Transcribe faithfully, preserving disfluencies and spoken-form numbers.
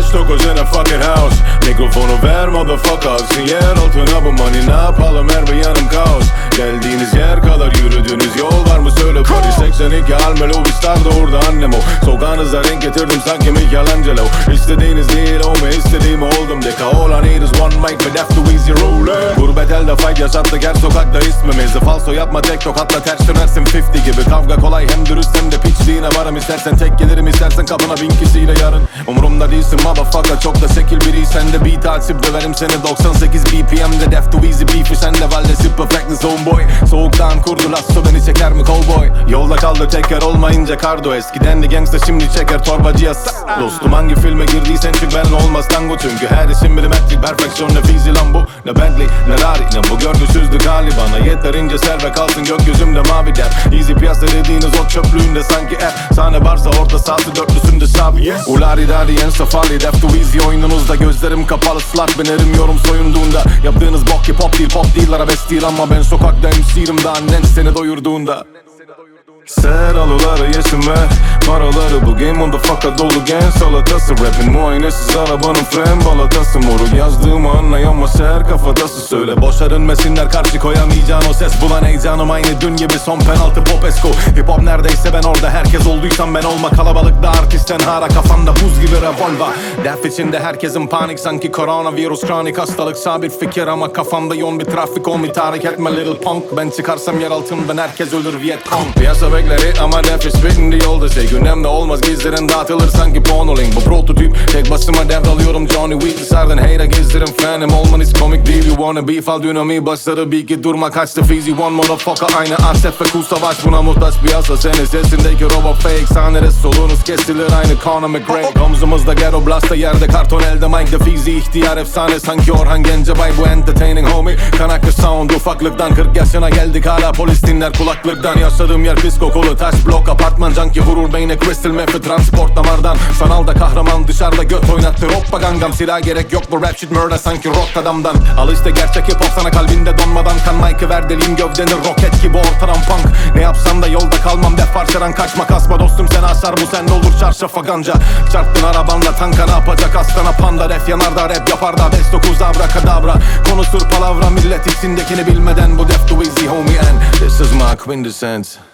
dokuz in a fucking house. Mikrofonu ver motherfucker, aksın yer altına bu money. Ne yapalım her bir yanım kaos. Geldiğiniz yer kadar yürüdüğünüz yol var mı söyle Paris seksen iki Almelo bir star doğurdu annem o. Sokağınıza renk getirdim sanki Michelangelo. İstediğiniz değil o mu istediğimi oldum. Deka all I need is one mic ve def too easy roller. Gurbet elde fight yaşattık her sokakta ismimizi. Falso yapma tek tokatla ters dönersin elli gibi. Kavga kolay hem dürüst hem de piçliğine varım. İstersen tek gelirim istersen kapına bin kişiyle yarın. Umurumda değilsin motherfucker çok da şekil biriysen de beat açıp döverim seni doksan sekiz B P M'de def too easy beef'i sende valdesi perfectness homeboy. Soğuktan kurdu lasso beni çeker mi cowboy? Yolda kaldı teker olmayınca kardo. Eskiden de gangsta şimdi çeker torbacıya s**. Dostum hangi filme girdiysen çık ben olmaz tango. Çünkü her işin milimetrik perfeksiyon ne fizi lan bu. Ne Bentley ne Rari ne bu görgüsüzlük hali. Bana yeterince ser ve kalsın gökyüzümde mavi der. Easy piyasa dediğiniz o çöplüğünde sanki er. Sahne varsa orta sahası dörtlüsünde sabi yes. Ulari dari en safari def too easy oyununuzda. Gözlerim kapalı slot ben erim soyunduğunda. Yaptığınız bok ki pop değil pop değil arabesk değil. Ama ben sokakta M C'yim daha annen seni doyurduğunda. Ser alıları yesin ver paraları bu game motherfucker dolu gen salatası. Rapin muayenesiz arabanın fren balatası. Moruk yazdığımı anlayamaz her kafatası. Söyle boşa dönmesinler karşı koyamayacağın o ses. Bulan heyecanım aynı dün gibi son penaltı popesko. Hip hop neredeyse ben orada herkes olduysam ben olma. Kalabalıkta artistten hara kafanda buz gibi revolver. Def içinde herkesin panik sanki koronavirüs kronik hastalık. Sabit fikir ama kafamda yoğun bir trafik on bir tahrik etme little punk. Ben çıkarsam yer altından herkes ölür Vietcong. Piyasa bekleri ama nefis bitindi yolda şey. Gündemde olmaz gizlerin dağıtılır sanki pornoling. Bu prototip tek basıma devralıyorum Johnny Weekly. Sardın heyre gezdirin fanim olmanız komik değil. You wanna beef al dünami başları bir ki durma kaçtı fizi one motherfucker. Aynı Asef ve Kul Savaş buna muhtaç bir yasa. Senin sesindeki robot fake sahnede solunuz kesilir aynı Conor McGregor. Omzumuzda ghetto blasta yerde karton elde mic de fizi ihtiyar efsane sanki Orhan Gencebay bu entertaining homie. Kanaklı sound ufaklıktan kırk yaşına geldik hala polis dinler kulaklıktan. Yaşadığım yer pis kokulu taş blok apartman canki vurur beyne crystal method transport damardan. Sanalda kahraman dışarıda göt oynattı hoppa gangam. Silah gerek yok bu rap shit murder sanki rock adamdan. Al işte gerçek hip hop sana kalbinde donmadan. Kan mic'ı ver deliyim gövdeni roket gibi ortadan punk. Ne yapsam da yolda kalmam def parçadan kaçma kasma dostum sen asar bu sende olur çarşafa ganca. Çarptın arabanla tanka ne yapacak aslana panda. Ref yanar da rap yapar da beş dokuz abrakadabra. Konuşur palavra millet içindekini bilmeden bu def too easy homie and this is my quintessence.